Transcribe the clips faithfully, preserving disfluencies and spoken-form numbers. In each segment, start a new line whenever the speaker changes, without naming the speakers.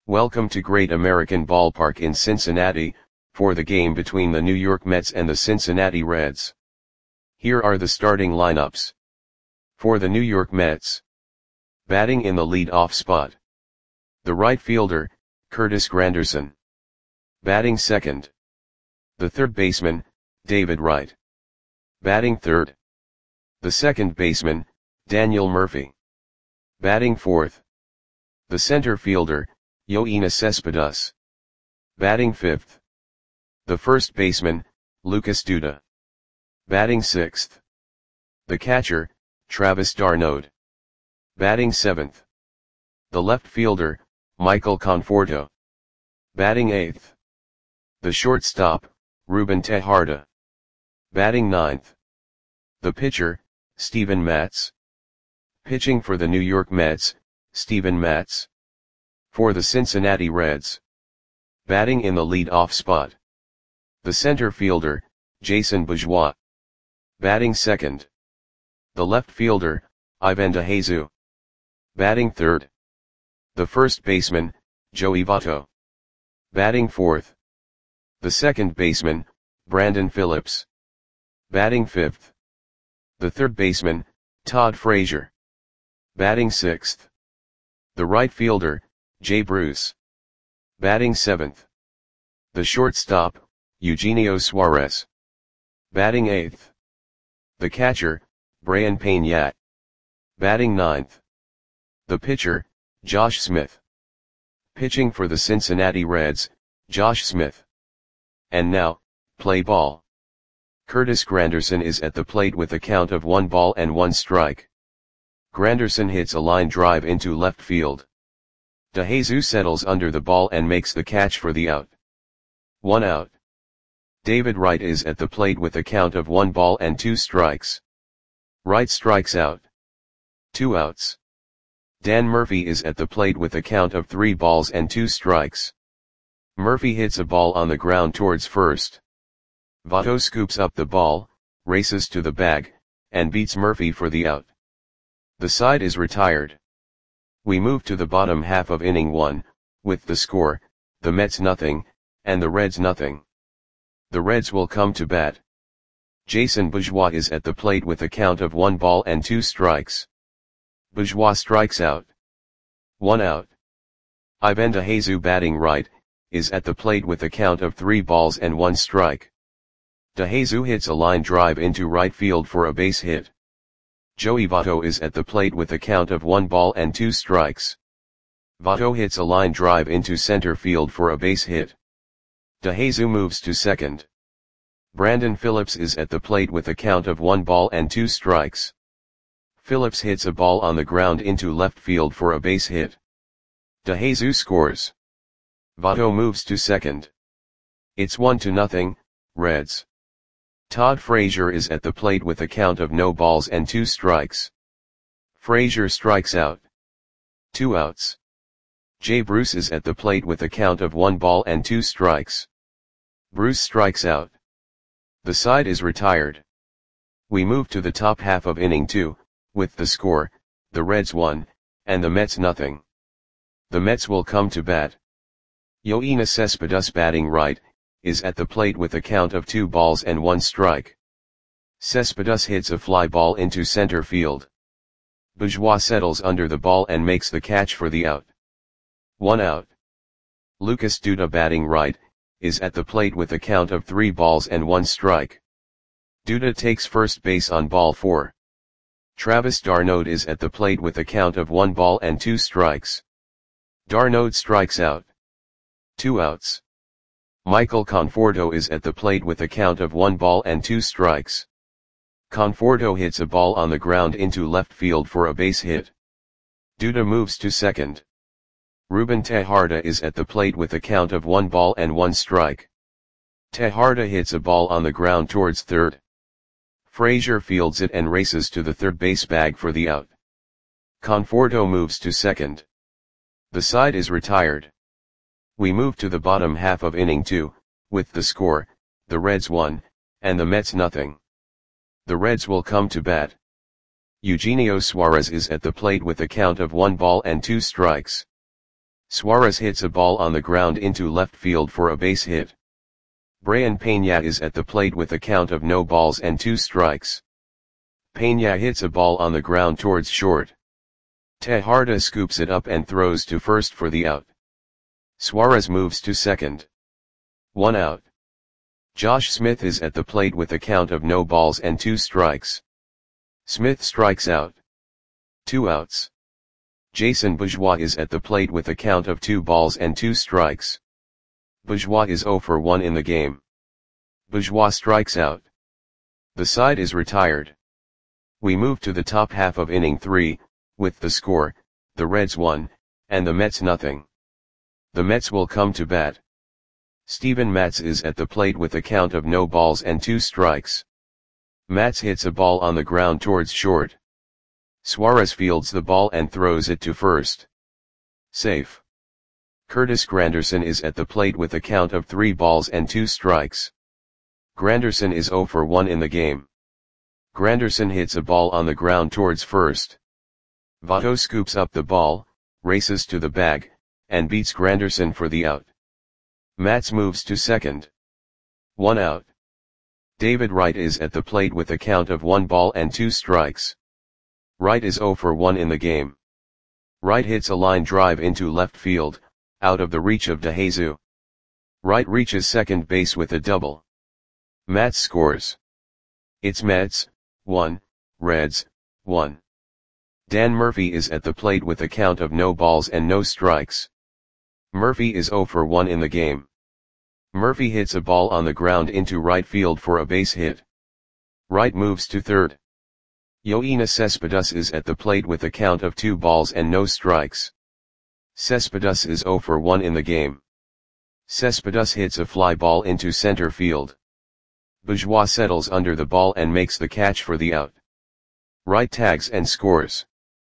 Welcome to Great American Ballpark in Cincinnati, for the game between the New York Mets and the Cincinnati Reds. Here are the starting lineups. For the New York Mets. Batting in the lead-off spot. The right fielder, Curtis Granderson. Batting second. The third baseman, David Wright. Batting third. The second baseman, Daniel Murphy. Batting fourth. The center fielder, Yoenis Cespedes. Batting fifth. The first baseman, Lucas Duda. Batting sixth. The catcher, Travis d'Arnaud. Batting seventh. The left fielder, Michael Conforto. Batting eighth. The shortstop, Ruben Tejada. Batting ninth. The pitcher, Steven Matz. Pitching for the New York Mets, Steven Matz. For the Cincinnati Reds. Batting in the lead-off spot. The center fielder, Jason Bourgeois. Batting second. The left fielder, Ivan DeJesus. Batting third. The first baseman, Joey Votto. Batting fourth. The second baseman, Brandon Phillips. Batting fifth. The third baseman, Todd Frazier. Batting sixth. The right fielder, Jay Bruce. Batting seventh. The shortstop, Eugenio Suarez. Batting eighth. The catcher, Brayan Peña. Batting ninth. The pitcher, Josh Smith. Pitching for the Cincinnati Reds, Josh Smith. And now, play ball. Curtis Granderson is at the plate with a count of one ball and one strike. Granderson hits a line drive into left field. DeJesus settles under the ball and makes the catch for the out. One out. David Wright is at the plate with a count of one ball and two strikes. Wright strikes out. Two outs. Dan Murphy is at the plate with a count of three balls and two strikes. Murphy hits a ball on the ground towards first. Votto scoops up the ball, races to the bag, and beats Murphy for the out. The side is retired. We move to the bottom half of inning one, with the score, the Mets nothing, and the Reds nothing. The Reds will come to bat. Jason Bourgeois is at the plate with a count of one ball and two strikes. Bourgeois strikes out. One out. Ivan DeJesus batting right, is at the plate with a count of three balls and one strike. DeJesus hits a line drive into right field for a base hit. Joey Votto is at the plate with a count of one ball and two strikes. Votto hits a line drive into center field for a base hit. DeJesus moves to second. Brandon Phillips is at the plate with a count of one ball and two strikes. Phillips hits a ball on the ground into left field for a base hit. DeJesus scores. Votto moves to second. It's one to nothing, Reds. Todd Frazier is at the plate with a count of no balls and two strikes. Frazier strikes out. Two outs. Jay Bruce is at the plate with a count of one ball and two strikes. Bruce strikes out. The side is retired. We move to the top half of inning two, with the score, the Reds one, and the Mets nothing. The Mets will come to bat. Yoenis Cespedes batting right, is at the plate with a count of two balls and one strike. Cespedes hits a fly ball into center field. Bourgeois settles under the ball and makes the catch for the out. One out. Lucas Duda batting right, is at the plate with a count of three balls and one strike. Duda takes first base on ball four. Travis d'Arnaud is at the plate with a count of one ball and two strikes. d'Arnaud strikes out. Two outs. Michael Conforto is at the plate with a count of one ball and two strikes. Conforto hits a ball on the ground into left field for a base hit. Duda moves to second. Ruben Tejada is at the plate with a count of one ball and one strike. Tejada hits a ball on the ground towards third. Frazier fields it and races to the third base bag for the out. Conforto moves to second. The side is retired. We move to the bottom half of inning two, with the score, the Reds one, and the Mets nothing. The Reds will come to bat. Eugenio Suarez is at the plate with a count of one ball and two strikes. Suarez hits a ball on the ground into left field for a base hit. Brayan Peña is at the plate with a count of no balls and two strikes. Peña hits a ball on the ground towards short. Tejada scoops it up and throws to first for the out. Suarez moves to second. One out. Josh Smith is at the plate with a count of no balls and two strikes. Smith strikes out. Two outs. Jason Bourgeois is at the plate with a count of two balls and two strikes. Bourgeois is zero for one in the game. Bourgeois strikes out. The side is retired. We move to the top half of inning three, with the score, the Reds one, and the Mets nothing. The Mets will come to bat. Steven Matz is at the plate with a count of no balls and two strikes. Matz hits a ball on the ground towards short. Suarez fields the ball and throws it to first. Safe. Curtis Granderson is at the plate with a count of three balls and two strikes. Granderson is zero for one in the game. Granderson hits a ball on the ground towards first. Votto scoops up the ball, races to the bag, and beats Granderson for the out. Matz moves to second. One out. David Wright is at the plate with a count of one ball and two strikes. Wright is zero for one in the game. Wright hits a line drive into left field, out of the reach of DeJesus. Wright reaches second base with a double. Matz scores. It's Mets, one, Reds, one. Dan Murphy is at the plate with a count of no balls and no strikes. Murphy is zero for one in the game. Murphy hits a ball on the ground into right field for a base hit. Wright moves to third. Yoenis Cespedes is at the plate with a count of two balls and no strikes. Cespedes is zero for one in the game. Cespedes hits a fly ball into center field. Bourgeois settles under the ball and makes the catch for the out. Wright tags and scores.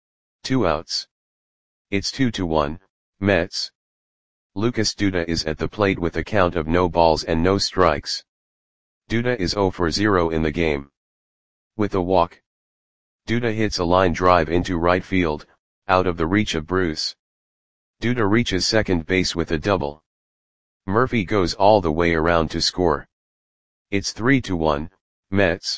Two outs. It's two to one, Mets. Lucas Duda is at the plate with a count of no balls and no strikes. Duda is zero for zero in the game. With a walk. Duda hits a line drive into right field, out of the reach of Bruce. Duda reaches second base with a double. Murphy goes all the way around to score. It's three to one, Mets.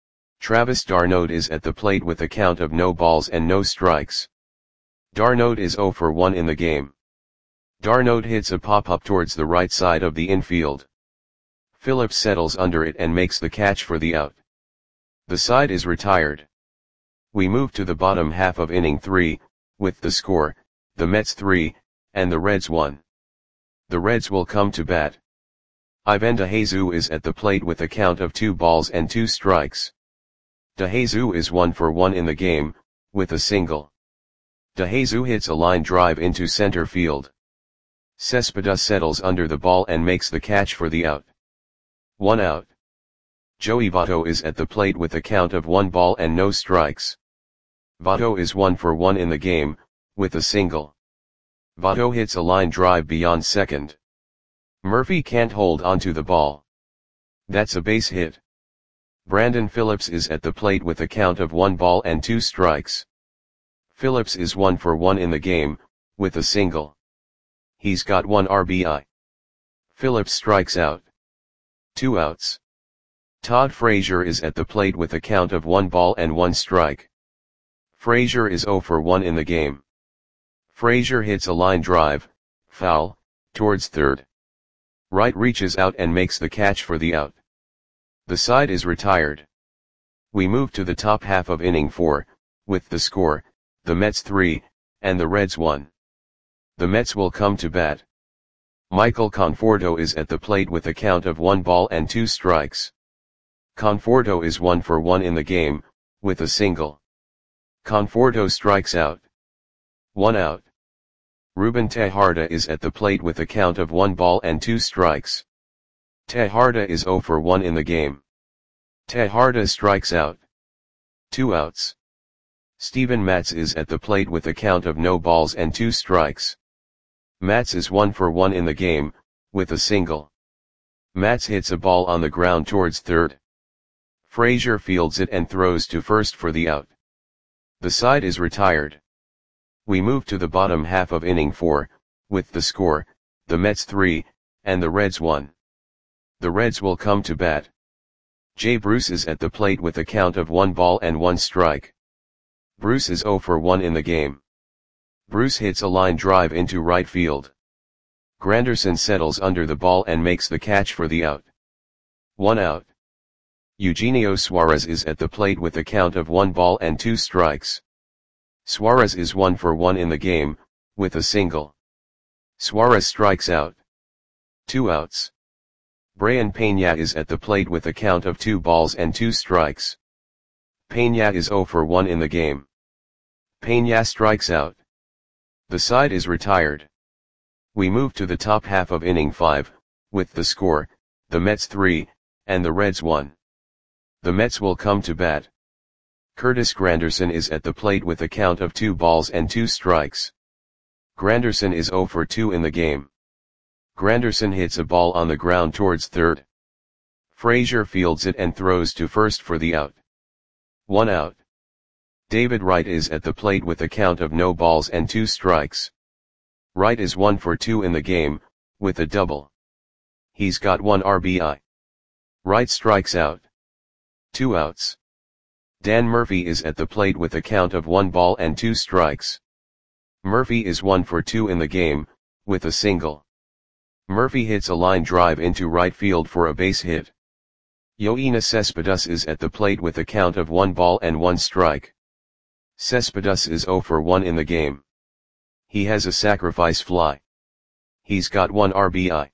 Travis d'Arnaud is at the plate with a count of no balls and no strikes. d'Arnaud is zero for one in the game. d'Arnaud hits a pop-up towards the right side of the infield. Phillips settles under it and makes the catch for the out. The side is retired. We move to the bottom half of inning three, with the score, the Mets three, and the Reds one. The Reds will come to bat. Ivan DeJesus is at the plate with a count of two balls and two strikes. DeJesus is one for one in the game, with a single. DeJesus hits a line drive into center field. Cespedes settles under the ball and makes the catch for the out. One out. Joey Votto is at the plate with a count of one ball and no strikes. Votto is one for one in the game, with a single. Votto hits a line drive beyond second. Murphy can't hold onto the ball. That's a base hit. Brandon Phillips is at the plate with a count of one ball and two strikes. Phillips is one for one in the game, with a single. He's got one R B I. Phillips strikes out. Two outs. Todd Frazier is at the plate with a count of one ball and one strike. Frazier is zero for one in the game. Frazier hits a line drive, foul, towards third. Wright reaches out and makes the catch for the out. The side is retired. We move to the top half of inning four, with the score, the Mets three, and the Reds one. The Mets will come to bat. Michael Conforto is at the plate with a count of one ball and two strikes. Conforto is one for one in the game, with a single. Conforto strikes out. One out. Ruben Tejada is at the plate with a count of one ball and two strikes. Tejada is zero for one in the game. Tejada strikes out. Two outs. Steven Matz is at the plate with a count of no balls and two strikes. Matz is one for one in the game, with a single. Matz hits a ball on the ground towards third. Frazier fields it and throws to first for the out. The side is retired. We move to the bottom half of inning four, with the score, the Mets three, and the Reds one. The Reds will come to bat. Jay Bruce is at the plate with a count of one ball and one strike. Bruce is zero for one in the game. Bruce hits a line drive into right field. Granderson settles under the ball and makes the catch for the out. One out. Eugenio Suarez is at the plate with a count of one ball and two strikes. Suarez is one for one in the game, with a single. Suarez strikes out. Two outs. Brayan Peña is at the plate with a count of two balls and two strikes. Peña is zero for one in the game. Peña strikes out. The side is retired. We move to the top half of inning five, with the score, the Mets three, and the Reds one. The Mets will come to bat. Curtis Granderson is at the plate with a count of two balls and two strikes. Granderson is zero for two in the game. Granderson hits a ball on the ground towards third. Frazier fields it and throws to first for the out. One out. David Wright is at the plate with a count of no balls and two strikes. Wright is one for two in the game, with a double. He's got one R B I. Wright strikes out. Two outs. Dan Murphy is at the plate with a count of one ball and two strikes. Murphy is one for two in the game, with a single. Murphy hits a line drive into right field for a base hit. Yoenis Cespedes is at the plate with a count of one ball and one strike. Cespedes is zero for one in the game. He has a sacrifice fly. He's got one R B I.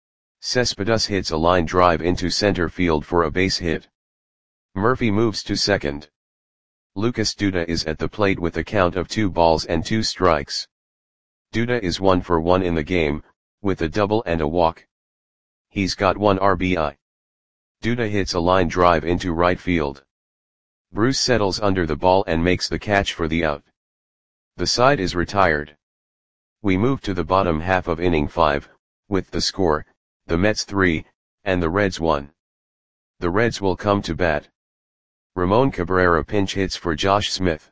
Cespedes hits a line drive into center field for a base hit. Murphy moves to second. Lucas Duda is at the plate with a count of two balls and two strikes. Duda is one for one in the game, with a double and a walk. He's got one R B I. Duda hits a line drive into right field. Bruce settles under the ball and makes the catch for the out. The side is retired. We move to the bottom half of inning five, with the score, the Mets three, and the Reds one. The Reds will come to bat. Ramon Cabrera pinch hits for Josh Smith.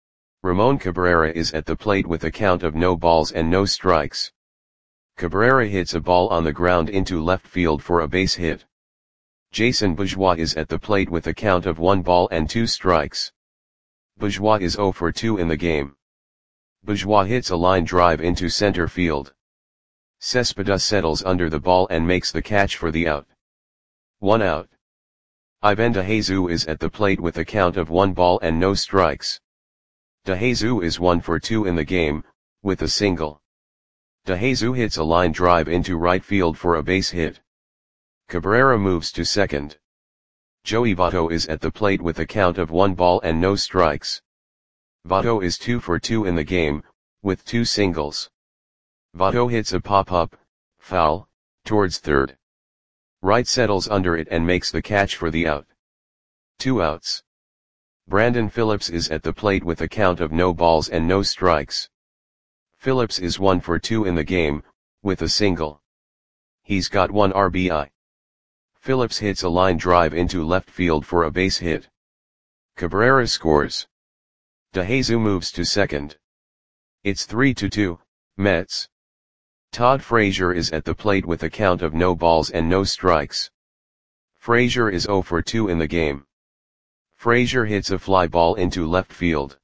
Ramon Cabrera is at the plate with a count of no balls and no strikes. Cabrera hits a ball on the ground into left field for a base hit. Jason Bourgeois is at the plate with a count of one ball and two strikes. Bourgeois is zero for two in the game. Bourgeois hits a line drive into center field. Cespedes settles under the ball and makes the catch for the out. One out. Ivan DeJesus is at the plate with a count of one ball and no strikes. DeJesus is one for two in the game, with a single. DeJesus hits a line drive into right field for a base hit. Cabrera moves to second. Joey Votto is at the plate with a count of one ball and no strikes. Votto is two for two in the game, with two singles. Votto hits a pop-up, foul, towards third. Wright settles under it and makes the catch for the out. Two outs. Brandon Phillips is at the plate with a count of no balls and no strikes. Phillips is one for two in the game, with a single. He's got one R B I. Phillips hits a line drive into left field for a base hit. Cabrera scores. DeJesus moves to second. It's three to two, Mets. Todd Frazier is at the plate with a count of no balls and no strikes. Frazier is zero for two in the game. Frazier hits a fly ball into left field.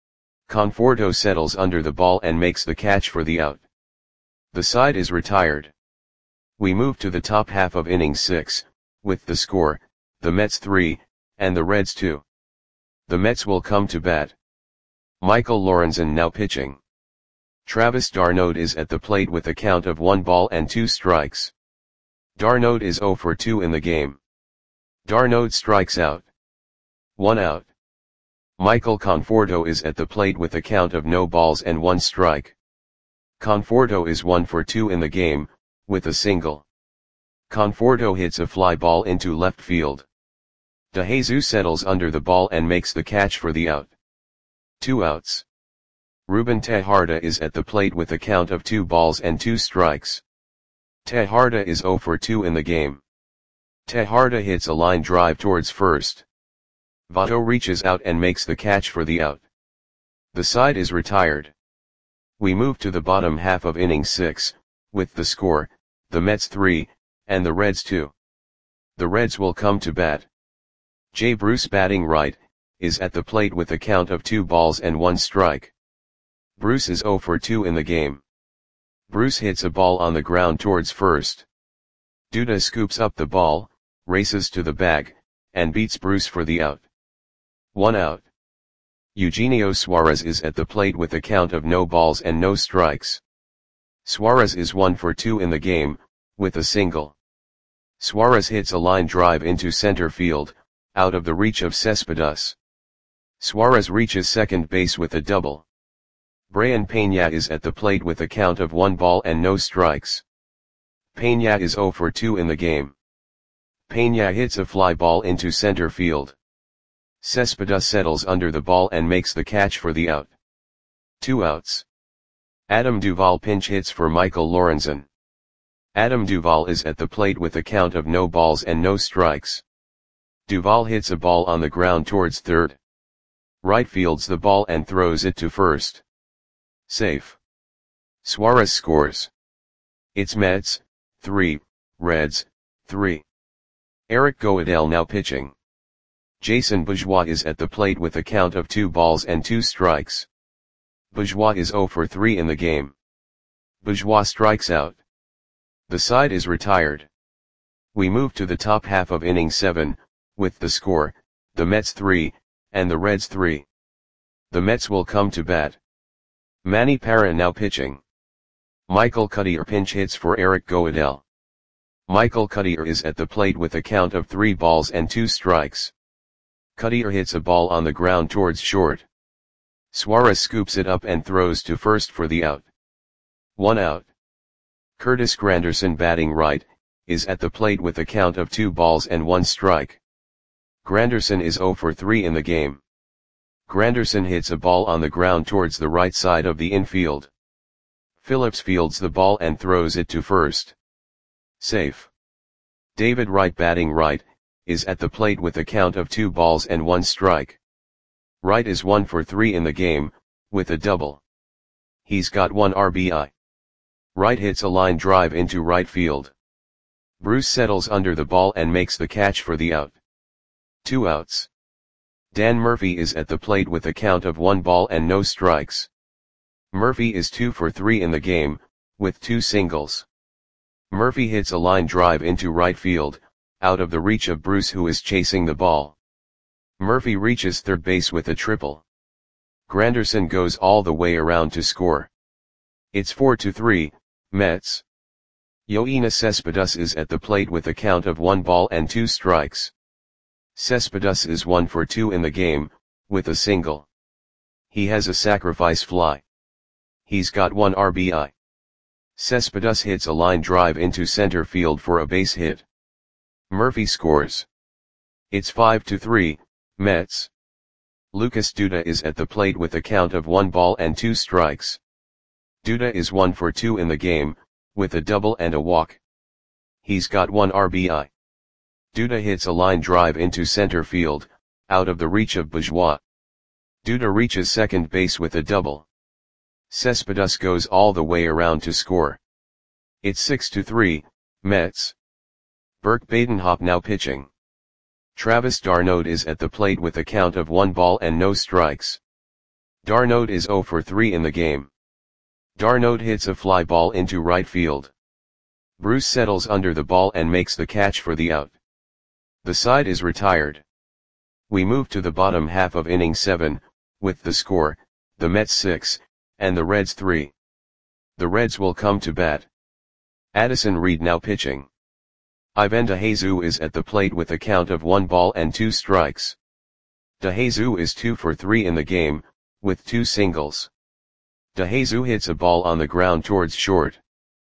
Conforto settles under the ball and makes the catch for the out. The side is retired. We move to the top half of inning six, with the score, the Mets three, and the Reds two. The Mets will come to bat. Michael Lorenzen now pitching. Travis d'Arnaud is at the plate with a count of one ball and two strikes. d'Arnaud is zero for two in the game. d'Arnaud strikes out. One out. Michael Conforto is at the plate with a count of no balls and one strike. Conforto is one for two in the game, with a single. Conforto hits a fly ball into left field. DeJesus settles under the ball and makes the catch for the out. Two outs. Ruben Tejada is at the plate with a count of two balls and two strikes. Tejada is zero for two in the game. Tejada hits a line drive towards first. Votto reaches out and makes the catch for the out. The side is retired. We move to the bottom half of inning six, with the score, the Mets three, and the Reds two. The Reds will come to bat. Jay Bruce batting right, is at the plate with a count of two balls and one strike. Bruce is oh for two in the game. Bruce hits a ball on the ground towards first. Duda scoops up the ball, races to the bag, and beats Bruce for the out. One out. Eugenio Suarez is at the plate with a count of no balls and no strikes. Suarez is one for two in the game, with a single. Suarez hits a line drive into center field, out of the reach of Cespedes. Suarez reaches second base with a double. Brayan Peña is at the plate with a count of one ball and no strikes. Peña is oh for two in the game. Peña hits a fly ball into center field. Cespedes settles under the ball and makes the catch for the out. Two outs. Adam Duvall pinch hits for Michael Lorenzen. Adam Duvall is at the plate with a count of no balls and no strikes. Duvall hits a ball on the ground towards third. Right fields the ball and throws it to first. Safe. Suarez scores. It's Mets, three, Reds, three. Eric Goeddel now pitching. Jason Bourgeois is at the plate with a count of two balls and two strikes. Bourgeois is oh for three in the game. Bourgeois strikes out. The side is retired. We move to the top half of inning seven, with the score, the Mets three, and the Reds three. The Mets will come to bat. Manny Parra now pitching. Michael Cuddyer pinch hits for Eric Goeddel. Michael Cuddyer is at the plate with a count of three balls and two strikes. Cuddyer hits a ball on the ground towards short. Suarez scoops it up and throws to first for the out. One out. Curtis Granderson batting right, is at the plate with a count of two balls and one strike. Granderson is oh for three in the game. Granderson hits a ball on the ground towards the right side of the infield. Phillips fields the ball and throws it to first. Safe. David Wright batting right, is at the plate with a count of two balls and one strike. Wright is one for three in the game, with a double. He's got one R B I. Wright hits a line drive into right field. Bruce settles under the ball and makes the catch for the out. Two outs. Dan Murphy is at the plate with a count of one ball and no strikes. Murphy is two for three in the game, with two singles. Murphy hits a line drive into right field, out of the reach of Bruce who is chasing the ball. Murphy reaches third base with a triple. Granderson goes all the way around to score. It's four to three, Mets. Yoenis Cespedes is at the plate with a count of one ball and two strikes. Cespedes is one for two in the game, with a single. He has a sacrifice fly. He's got one R B I. Cespedes hits a line drive into center field for a base hit. Murphy scores. It's five to three, Mets. Lucas Duda is at the plate with a count of one ball and two strikes. Duda is one for two in the game, with a double and a walk. He's got one R B I. Duda hits a line drive into center field, out of the reach of Bourgeois. Duda reaches second base with a double. Cespedes goes all the way around to score. It's six to three, Mets. Burke Badenhop now pitching. Travis d'Arnaud is at the plate with a count of one ball and no strikes. d'Arnaud is oh for three in the game. d'Arnaud hits a fly ball into right field. Bruce settles under the ball and makes the catch for the out. The side is retired. We move to the bottom half of inning seven, with the score, the Mets six, and the Reds three. The Reds will come to bat. Addison Reed now pitching. Ivan DeJesus is at the plate with a count of one ball and two strikes. DeJesus is two for three in the game, with two singles. DeJesus hits a ball on the ground towards short.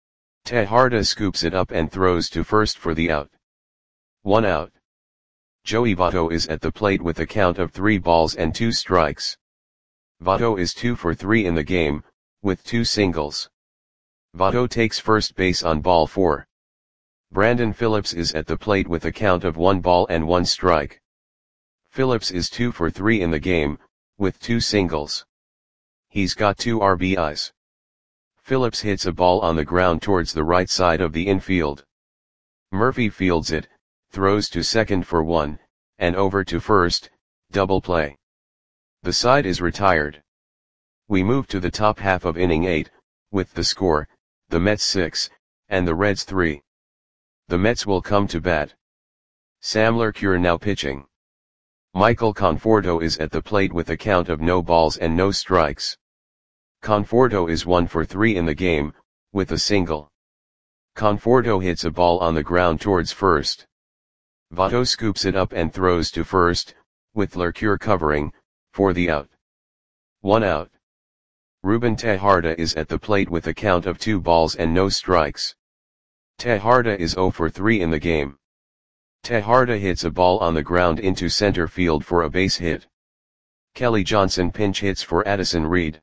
Tejada scoops it up and throws to first for the out. One out. Joey Votto is at the plate with a count of three balls and two strikes. Votto is two for three in the game, with two singles. Votto takes first base on ball four. Brandon Phillips is at the plate with a count of one ball and one strike. Phillips is two for three in the game, with two singles. He's got two R B Is. Phillips hits a ball on the ground towards the right side of the infield. Murphy fields it, throws to second for one, and over to first, double play. The side is retired. We move to the top half of inning eight, with the score, the Mets six, and the Reds three. The Mets will come to bat. Sam Lercure now pitching. Michael Conforto is at the plate with a count of no balls and no strikes. Conforto is one for three in the game, with a single. Conforto hits a ball on the ground towards first. Votto scoops it up and throws to first, with Lercure covering, for the out. One out. Ruben Tejada is at the plate with a count of two balls and no strikes. Tejada is zero for three in the game. Tejada hits a ball on the ground into center field for a base hit. Kelly Johnson pinch hits for Addison Reed.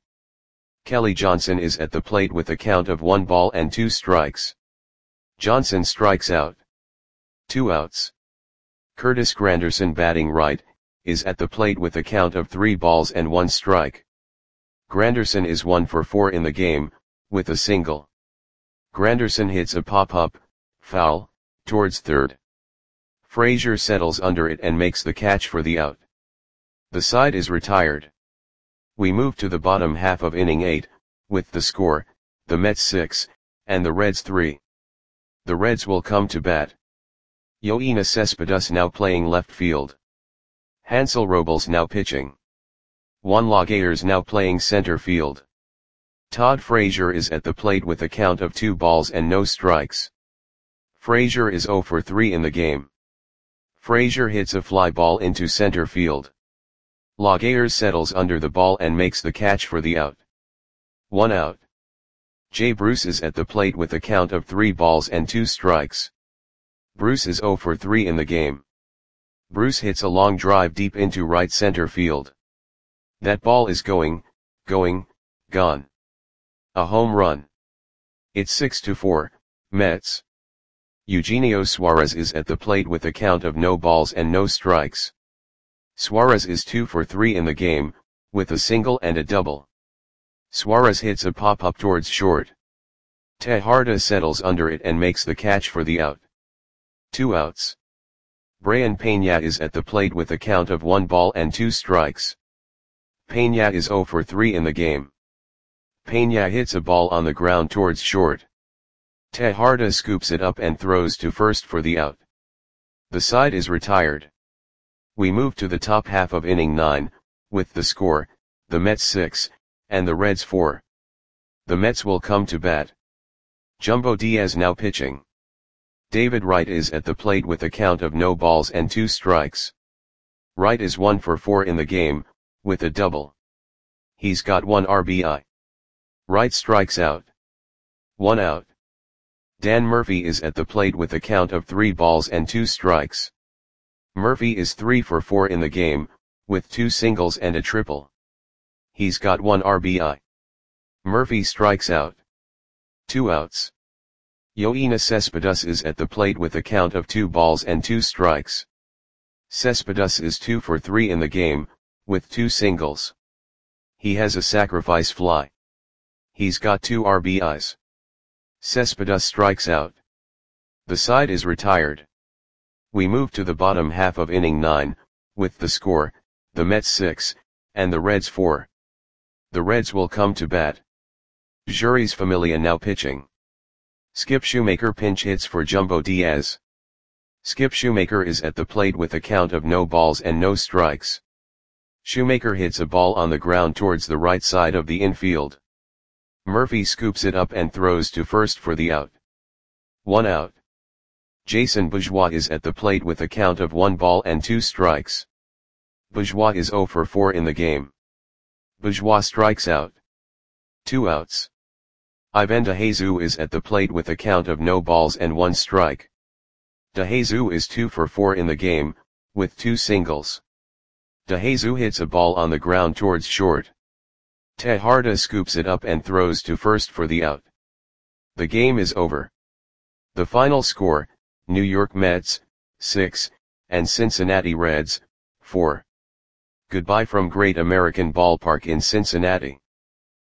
Kelly Johnson is at the plate with a count of one ball and two strikes. Johnson strikes out. Two outs. Curtis Granderson batting right, is at the plate with a count of three balls and one strike. Granderson is one for four in the game, with a single. Granderson hits a pop-up, foul, towards third. Frazier settles under it and makes the catch for the out. The side is retired. We move to the bottom half of inning eight, with the score, the Mets six, and the Reds three. The Reds will come to bat. Yoenis Cespedes now playing left field. Hansel Robles now pitching. Juan Lagares now playing center field. Todd Frazier is at the plate with a count of two balls and no strikes. Frazier is zero for three in the game. Frazier hits a fly ball into center field. Lagares settles under the ball and makes the catch for the out. One out. Jay Bruce is at the plate with a count of three balls and two strikes. Bruce is zero for three in the game. Bruce hits a long drive deep into right center field. That ball is going, going, gone. A home run. It's six to four, Mets. Eugenio Suarez is at the plate with a count of no balls and no strikes. Suarez is two for three in the game, with a single and a double. Suarez hits a pop-up towards short. Tejada settles under it and makes the catch for the out. Two outs. Brayan Peña is at the plate with a count of one ball and two strikes. Peña is zero for three in the game. Peña hits a ball on the ground towards short. Tejada scoops it up and throws to first for the out. The side is retired. We move to the top half of inning nine, with the score, the Mets six, and the Reds four. The Mets will come to bat. Jumbo Diaz now pitching. David Wright is at the plate with a count of no balls and two strikes. Wright is one for four in the game, with a double. He's got one R B I. Wright strikes out. One out. Dan Murphy is at the plate with a count of three balls and two strikes. Murphy is three for four in the game, with two singles and a triple. He's got one R B I. Murphy strikes out. Two outs. Yoenis Cespedes is at the plate with a count of two balls and two strikes. Cespedes is two for three in the game, with two singles. He has a sacrifice fly. He's got two R B Is. Cespedes strikes out. The side is retired. We move to the bottom half of inning nine, with the score, the Mets six, and the Reds four. The Reds will come to bat. Jeurys Familia now pitching. Skip Shoemaker pinch hits for Jumbo Diaz. Skip Shoemaker is at the plate with a count of no balls and no strikes. Shoemaker hits a ball on the ground towards the right side of the infield. Murphy scoops it up and throws to first for the out. One out. Jason Bourgeois is at the plate with a count of one ball and two strikes. Bourgeois is zero for four in the game. Bourgeois strikes out. Two outs. Ivan DeJesus is at the plate with a count of no balls and one strike. DeJesus is two for four in the game, with two singles. DeJesus hits a ball on the ground towards short. Tejada scoops it up and throws to first for the out. The game is over. The final score, New York Mets, six, and Cincinnati Reds, four. Goodbye from Great American Ballpark in Cincinnati.